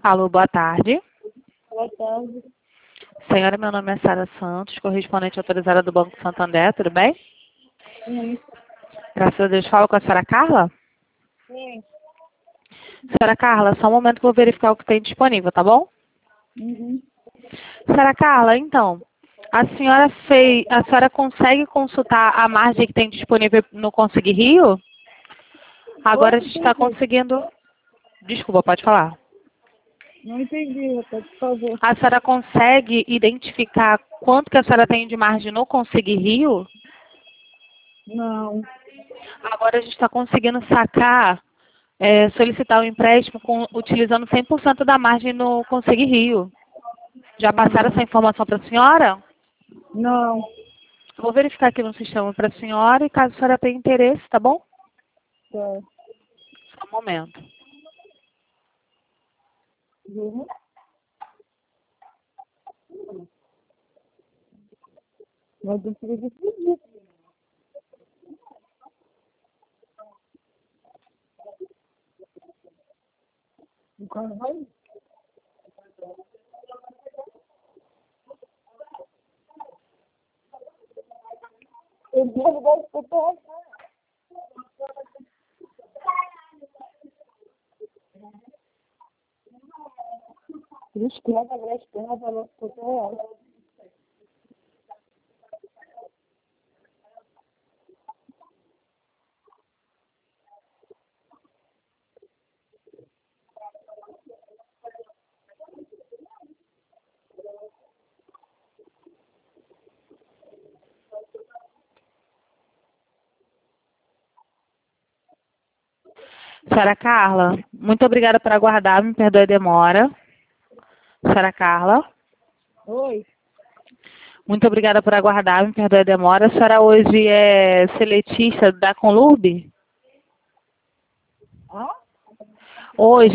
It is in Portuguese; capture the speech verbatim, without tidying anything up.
Alô, boa tarde. Boa tarde. Senhora, meu nome é Sara Santos, correspondente autorizada do Banco Santander, tudo bem? Sim. Graças a Deus, falo com a senhora Carla? Sim. Senhora Carla, só um momento que eu vou verificar o que tem disponível, tá bom? Uhum. Senhora Carla, então, a senhora fez, a senhora consegue consultar a margem que tem disponível no Consegui Rio? Agora a Oi, gente está entendi. conseguindo... Desculpa, pode falar. Não entendi, Rita, por favor. A senhora consegue identificar quanto que a senhora tem de margem no Consegui Rio? Não. Agora a gente está conseguindo sacar, é, solicitar o empréstimo com, utilizando cem por cento da margem no Consegui Rio. Já passaram essa informação para a senhora? Não. Vou verificar aqui no sistema para a senhora e caso a senhora tenha interesse, tá bom? Tá. Só um momento. Uhum. Mas eu queria decidir. O cara vai? Eu devo dar o papel. Escreva, agora escreva, agora escreva. Senhora Carla, muito obrigada por aguardar, me perdoe a demora. Senhora Carla, Oi. muito obrigada por aguardar, me perdoe a demora. A senhora hoje é seletista da Conlurb? Ah? Hoje